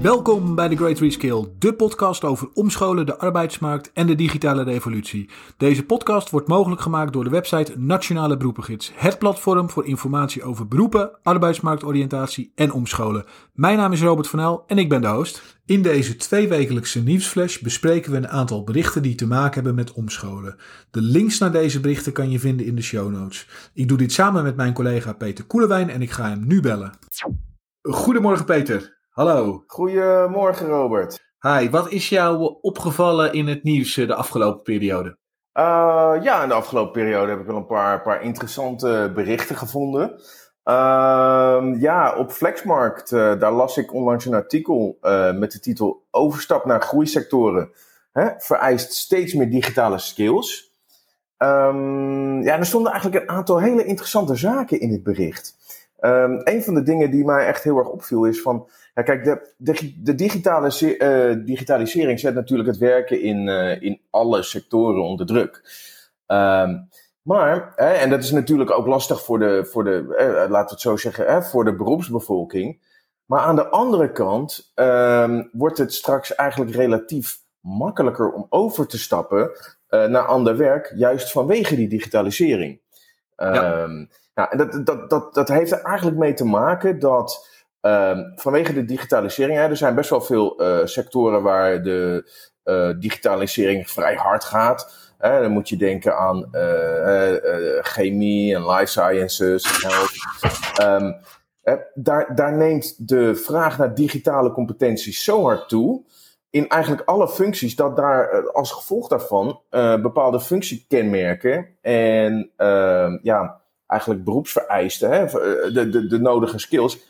Welkom bij The Great Reskill, de podcast over omscholen, de arbeidsmarkt en de digitale revolutie. Deze podcast wordt mogelijk gemaakt door de website Nationale Beroepengids, het platform voor informatie over beroepen, arbeidsmarktoriëntatie en omscholen. Mijn naam is Robert van El en ik ben de host. In deze tweewekelijkse nieuwsflash bespreken we een aantal berichten die te maken hebben met omscholen. De links naar deze berichten kan je vinden in de show notes. Ik doe dit samen met mijn collega Peter Koelewijn en ik ga hem nu bellen. Goedemorgen Peter. Hallo. Goedemorgen Robert. Hi, wat is jou opgevallen in het nieuws de afgelopen periode? In de afgelopen periode heb ik wel een paar interessante berichten gevonden. Op Flexmarkt, daar las ik onlangs een artikel met de titel Overstap naar groeisectoren vereist steeds meer digitale skills. Er stonden eigenlijk een aantal hele interessante zaken in dit bericht. Een van de dingen die mij echt heel erg opviel is van... Ja, kijk, de digitalisering zet natuurlijk het werken in alle sectoren onder druk. En dat is natuurlijk ook lastig voor de laten we het zo zeggen, voor de beroepsbevolking. Maar aan de andere kant wordt het straks eigenlijk relatief makkelijker om over te stappen naar ander werk, juist vanwege die digitalisering. En dat heeft er eigenlijk mee te maken dat vanwege de digitalisering, er zijn best wel veel sectoren waar de digitalisering vrij hard gaat. Dan moet je denken aan chemie en life sciences en health. Daar neemt de vraag naar digitale competenties zo hard toe, in eigenlijk alle functies, dat daar als gevolg daarvan bepaalde functiekenmerken en eigenlijk beroepsvereisten, de nodige skills,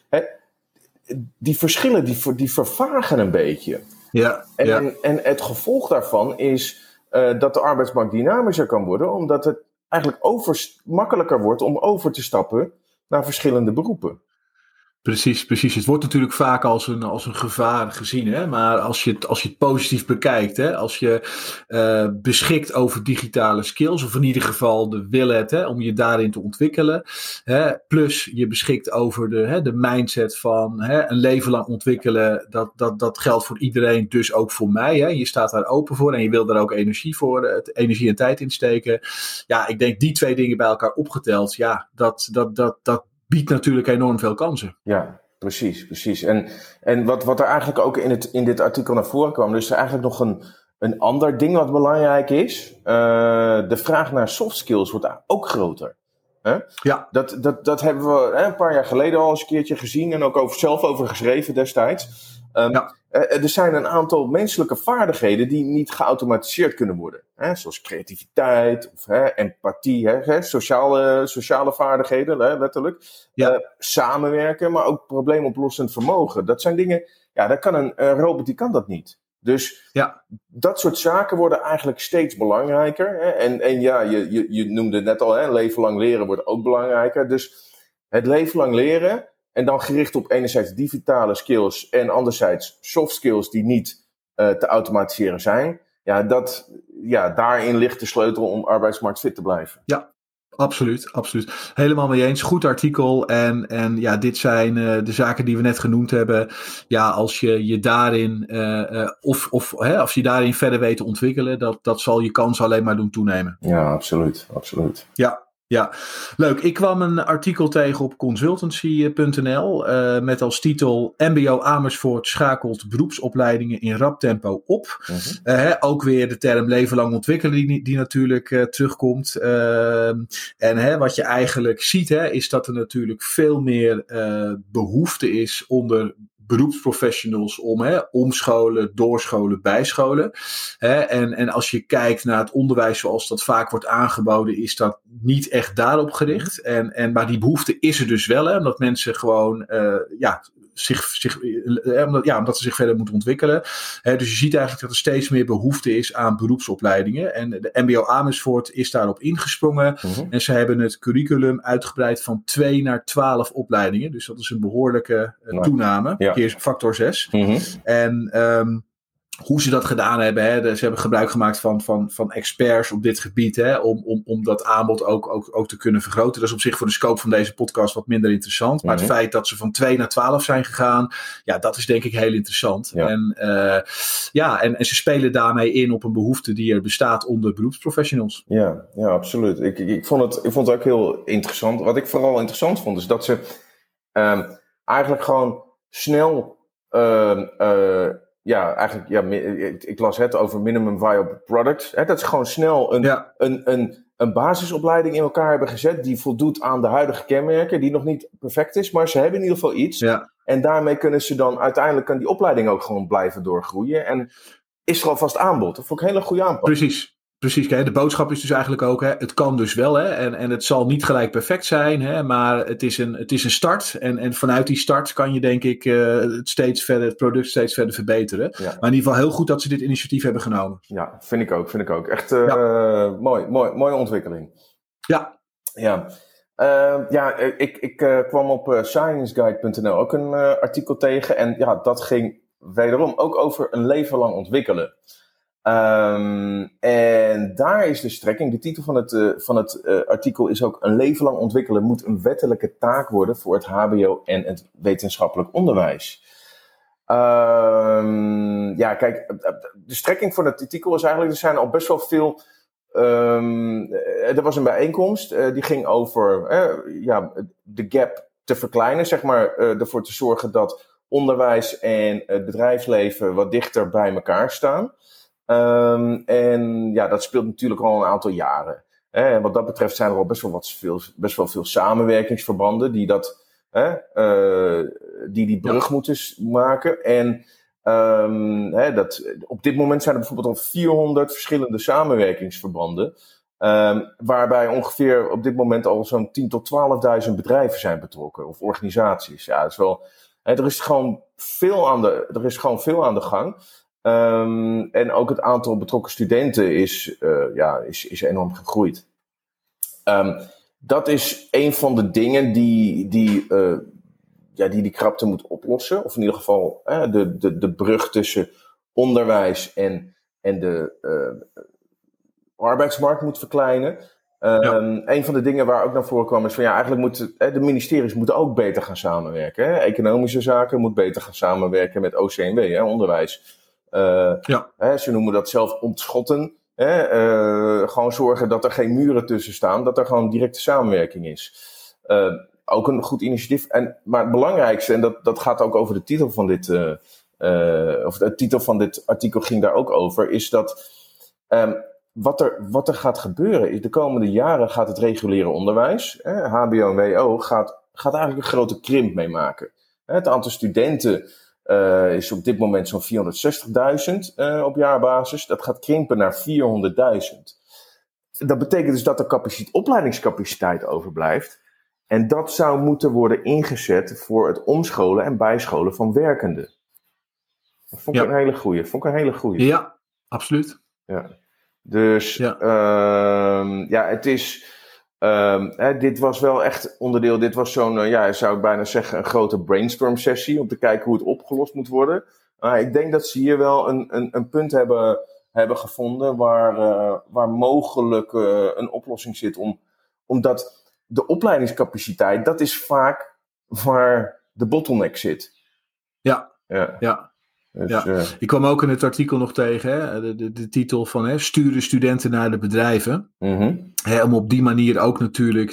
die verschillen, die vervagen een beetje. En het gevolg daarvan is dat de arbeidsmarkt dynamischer kan worden, omdat het eigenlijk makkelijker wordt om over te stappen naar verschillende beroepen. Precies. Het wordt natuurlijk vaak als een gevaar gezien, hè? Maar als je het positief bekijkt, hè? Als je beschikt over digitale skills, of in ieder geval de wil hebt om je daarin te ontwikkelen, hè? Plus je beschikt over de mindset van een leven lang ontwikkelen, dat geldt voor iedereen, dus ook voor mij. Hè? Je staat daar open voor en je wil daar ook energie en tijd in steken. Ja, ik denk die twee dingen bij elkaar opgeteld, dat biedt natuurlijk enorm veel kansen. Ja, precies. En wat er eigenlijk ook in dit artikel naar voren kwam, dus eigenlijk nog een ander ding wat belangrijk is. De vraag naar soft skills wordt ook groter. Ja. Dat hebben we een paar jaar geleden al eens een keertje gezien en ook zelf over geschreven destijds. Er zijn een aantal menselijke vaardigheden die niet geautomatiseerd kunnen worden. Zoals creativiteit, of empathie, sociale vaardigheden, letterlijk. Samenwerken, maar ook probleemoplossend vermogen. Dat zijn dingen, dat kan een robot, die kan dat niet. Dus dat soort zaken worden eigenlijk steeds belangrijker. En je noemde het net al, leven lang leren wordt ook belangrijker. Dus het leven lang leren, en dan gericht op enerzijds digitale skills en anderzijds soft skills die niet te automatiseren zijn. Daarin ligt de sleutel om arbeidsmarktfit te blijven. Ja, absoluut. Helemaal mee eens. Goed artikel. En dit zijn de zaken die we net genoemd hebben. Ja, als je daarin als je daarin verder weet te ontwikkelen, dat zal je kans alleen maar doen toenemen. Ja, absoluut. Ja, leuk. Ik kwam een artikel tegen op consultancy.nl met als titel MBO Amersfoort schakelt beroepsopleidingen in rap tempo op. Mm-hmm. Ook weer de term leven lang ontwikkelen die natuurlijk terugkomt. En wat je eigenlijk ziet is dat er natuurlijk veel meer behoefte is onder beroepsprofessionals om omscholen, doorscholen, bijscholen. En als je kijkt naar het onderwijs zoals dat vaak wordt aangeboden, is dat niet echt daarop gericht. Maar die behoefte is er dus wel, omdat mensen gewoon omdat ze zich verder moeten ontwikkelen. Dus je ziet eigenlijk dat er steeds meer behoefte is aan beroepsopleidingen. En de MBO Amersfoort is daarop ingesprongen. Mm-hmm. En ze hebben het curriculum uitgebreid van 2 naar 12 opleidingen. Dus dat is een behoorlijke toename. Ja. Keer factor 6. Mm-hmm. En hoe ze dat gedaan hebben. Hè. Ze hebben gebruik gemaakt van experts op dit gebied. Hè, om dat aanbod ook te kunnen vergroten. Dat is op zich voor de scope van deze podcast wat minder interessant. Maar het feit dat ze van 2 naar 12 zijn gegaan. Ja, dat is denk ik heel interessant. Ja. En ze spelen daarmee in op een behoefte die er bestaat onder beroepsprofessionals. Ja, absoluut. Ik vond het ook heel interessant. Wat ik vooral interessant vond is dat ze eigenlijk gewoon snel... ik las het over minimum viable product. Dat ze gewoon snel een basisopleiding in elkaar hebben gezet die voldoet aan de huidige kenmerken, die nog niet perfect is, maar ze hebben in ieder geval iets. Ja. En daarmee kunnen ze dan uiteindelijk kan die opleiding ook gewoon blijven doorgroeien. En is er alvast aanbod. Dat vond ik een hele goede aanpak. Precies, de boodschap is dus eigenlijk ook, het kan dus wel, hè, en het zal niet gelijk perfect zijn, hè, maar het is een start. En vanuit die start kan je denk ik het product steeds verder verbeteren. Ja. Maar in ieder geval heel goed dat ze dit initiatief hebben genomen. Ja, vind ik ook. Echt mooie ontwikkeling. Ik kwam op scienceguide.nl ook een artikel tegen. En dat ging wederom ook over een leven lang ontwikkelen. En daar is de strekking. De titel van het artikel is ook: een leven lang ontwikkelen moet een wettelijke taak worden voor het HBO en het wetenschappelijk onderwijs. De strekking van het artikel is eigenlijk: er zijn al best wel veel. Er was een bijeenkomst die ging over de gap te verkleinen, zeg maar, ervoor te zorgen dat onderwijs en het bedrijfsleven wat dichter bij elkaar staan. Dat speelt natuurlijk al een aantal jaren. En wat dat betreft zijn er al best wel veel samenwerkingsverbanden die brug moeten maken. En op dit moment zijn er bijvoorbeeld al 400 verschillende samenwerkingsverbanden. Waarbij ongeveer op dit moment al zo'n 10.000 tot 12.000 bedrijven zijn betrokken. Of organisaties. Ja, dat is wel, er is gewoon veel aan de gang. En ook het aantal betrokken studenten is enorm gegroeid. Dat is een van de dingen die krapte moet oplossen. Of in ieder geval de brug tussen onderwijs en de arbeidsmarkt moet verkleinen. Een van de dingen waar ook naar voren kwam is van eigenlijk moeten de ministeries moeten ook beter gaan samenwerken. Hè? Economische zaken moet beter gaan samenwerken met OCMW, onderwijs. Ze noemen dat zelf ontschotten. Gewoon zorgen dat er geen muren tussen staan, dat er gewoon directe samenwerking is. Ook een goed initiatief. Maar het belangrijkste, en dat gaat ook over de titel van dit, of de titel van dit artikel ging daar ook over, is dat wat er gaat gebeuren is de komende jaren gaat het reguliere onderwijs, HBO en WO, gaat eigenlijk een grote krimp meemaken. Het aantal studenten is op dit moment zo'n 460.000 op jaarbasis. Dat gaat krimpen naar 400.000. Dat betekent dus dat er opleidingscapaciteit overblijft. En dat zou moeten worden ingezet voor het omscholen en bijscholen van werkenden. Dat vond ik een hele goeie. Ja, absoluut. Ja. Dus het is... dit was wel echt onderdeel. Dit was zo'n, zou ik bijna zeggen, een grote brainstorm sessie om te kijken hoe het opgelost moet worden. Ik denk dat ze hier wel een punt hebben gevonden waar mogelijk een oplossing zit. Omdat de opleidingscapaciteit, dat is vaak waar de bottleneck zit. Ja. Dus, ik kwam ook in het artikel nog tegen de titel van sturen studenten naar de bedrijven. Mm-hmm. Om op die manier ook natuurlijk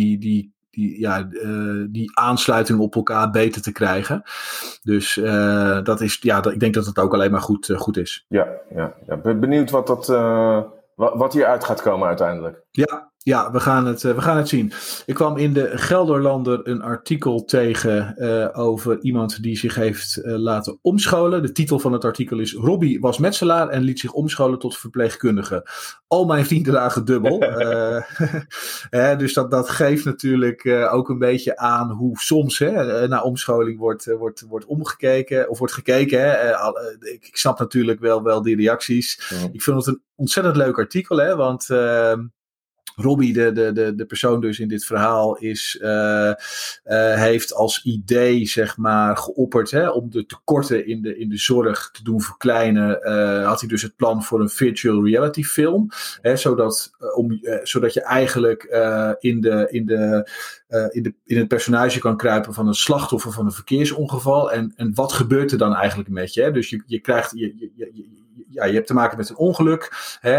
die aansluiting op elkaar beter te krijgen. Dus ik denk dat het ook alleen maar goed is. Ja. Ben benieuwd wat hieruit gaat komen uiteindelijk. Ja, we gaan het zien. Ik kwam in de Gelderlander een artikel tegen over iemand die zich heeft laten omscholen. De titel van het artikel is: Robbie was metselaar en liet zich omscholen tot verpleegkundige. Al mijn vrienden lagen dubbel. Dus dat geeft natuurlijk ook een beetje aan hoe soms naar omscholing wordt omgekeken of wordt gekeken. Ik snap natuurlijk wel die reacties. Ik vind het een ontzettend leuk artikel, want Robbie, de persoon dus in dit verhaal, heeft als idee, zeg maar, geopperd om de tekorten in de zorg te doen verkleinen. Had hij dus het plan voor een virtual reality film. Zodat je eigenlijk in het personage kan kruipen van een slachtoffer van een verkeersongeval. En wat gebeurt er dan eigenlijk met je? Hè? Dus je krijgt, je hebt te maken met een ongeluk.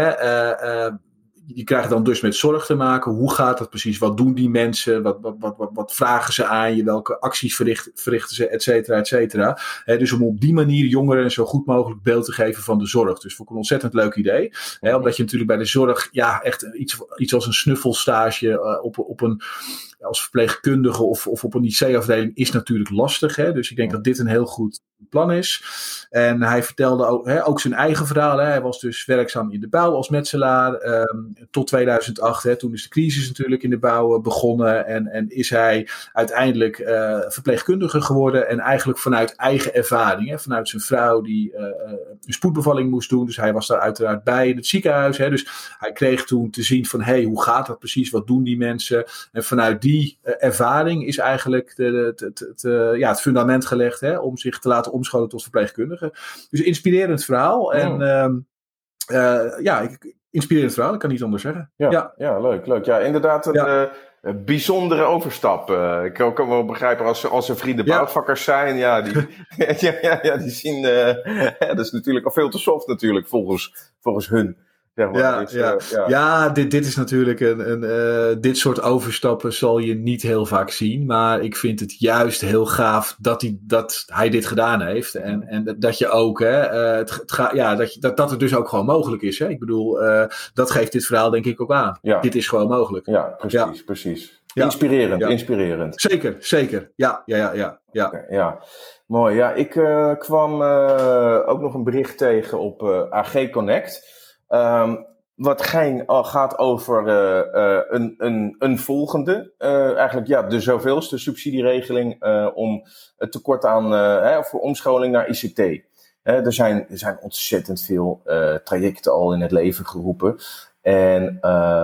Je krijgt dan dus met zorg te maken. Hoe gaat dat precies? Wat doen die mensen? Wat vragen ze aan je? Welke acties verrichten ze? Et cetera, et cetera. Dus om op die manier jongeren zo goed mogelijk beeld te geven van de zorg. Dus vond ik een ontzettend leuk idee. Omdat je natuurlijk bij de zorg echt iets als een snuffelstage op een... als verpleegkundige of op een IC-afdeling is natuurlijk lastig. Dus ik denk dat dit een heel goed plan is. En hij vertelde ook zijn eigen verhaal. Hij was dus werkzaam in de bouw als metselaar. Tot 2008. Toen is de crisis natuurlijk in de bouw begonnen. En is hij uiteindelijk verpleegkundige geworden. En eigenlijk vanuit eigen ervaring. Vanuit zijn vrouw die een spoedbevalling moest doen. Dus hij was daar uiteraard bij in het ziekenhuis. Dus hij kreeg toen te zien van... hoe gaat dat precies? Wat doen die mensen? En vanuit die ervaring is eigenlijk het fundament gelegd om zich te laten omscholen tot verpleegkundige. Dus een inspirerend verhaal. En inspirerend verhaal, ik kan niet anders zeggen. Ja, leuk. Ja, inderdaad een bijzondere overstap. Ik kan wel begrijpen als er vrienden bouwvakkers zijn. Ja, die zien... dat is natuurlijk al veel te soft natuurlijk volgens hun. Zeg maar. Dit is natuurlijk dit soort overstappen zal je niet heel vaak zien. Maar ik vind het juist heel gaaf dat hij dit gedaan heeft. En dat je ook, dat het dus ook gewoon mogelijk is. Ik bedoel, dat geeft dit verhaal denk ik ook aan. Ja. Dit is gewoon mogelijk. Ja, precies. Ja. Inspirerend. Zeker. Ja. Okay, mooi. Ja, ik kwam ook nog een bericht tegen op AG Connect. Wat gaat over een volgende, eigenlijk de zoveelste subsidieregeling om het tekort aan voor omscholing naar ICT. Er zijn ontzettend veel trajecten al in het leven geroepen. En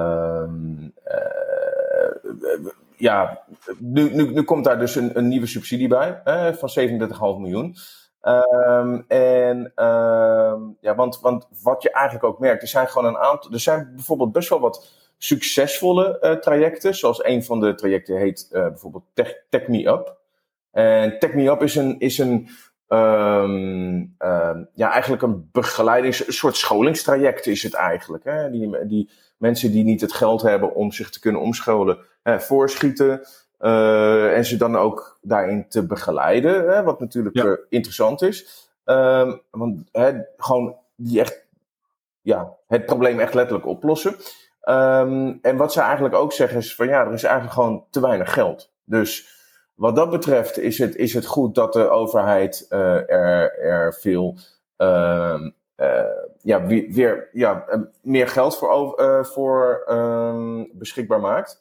nu komt daar dus een nieuwe subsidie bij van 37,5 miljoen. Want wat je eigenlijk ook merkt, er zijn gewoon er zijn bijvoorbeeld best wel wat succesvolle trajecten, zoals een van de trajecten heet bijvoorbeeld Tech Me Up. En Tech Me Up is eigenlijk een begeleiding, een soort scholingstraject is het eigenlijk. Die mensen die niet het geld hebben om zich te kunnen omscholen, voorschieten. En ze dan ook daarin te begeleiden, wat natuurlijk interessant is. Want gewoon die echt, het probleem echt letterlijk oplossen. En wat ze eigenlijk ook zeggen is van er is eigenlijk gewoon te weinig geld. Dus wat dat betreft is het goed dat de overheid er veel meer geld voor beschikbaar maakt.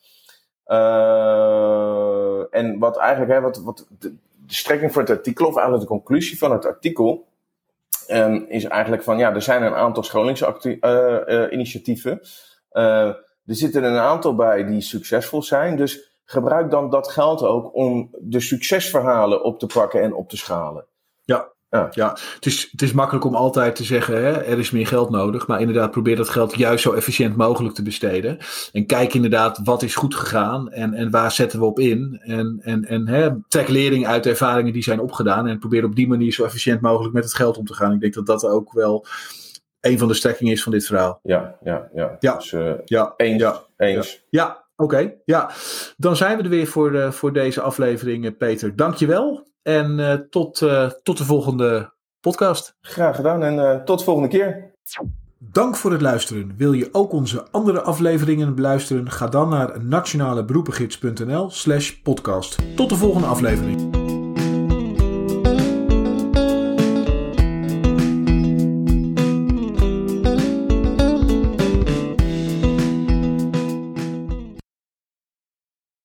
En wat eigenlijk, wat de strekking voor het artikel, of eigenlijk de conclusie van het artikel, is eigenlijk van, er zijn een aantal scholingsinitiatieven. Er zitten een aantal bij die succesvol zijn, dus gebruik dan dat geld ook om de succesverhalen op te pakken en op te schalen. Ja. Het is makkelijk om altijd te zeggen, er is meer geld nodig. Maar inderdaad, probeer dat geld juist zo efficiënt mogelijk te besteden. En kijk inderdaad, wat is goed gegaan en waar zetten we op in. En trek lering uit de ervaringen die zijn opgedaan. En probeer op die manier zo efficiënt mogelijk met het geld om te gaan. Ik denk dat dat ook wel een van de strekkingen is van dit verhaal. Ja. Dus, eens. Ja, oké. Ja. Dan zijn we er weer voor deze aflevering, Peter. Dank je wel. En tot de volgende podcast. Graag gedaan en tot de volgende keer. Dank voor het luisteren. Wil je ook onze andere afleveringen beluisteren? Ga dan naar nationaleberoepengids.nl/podcast. Tot de volgende aflevering.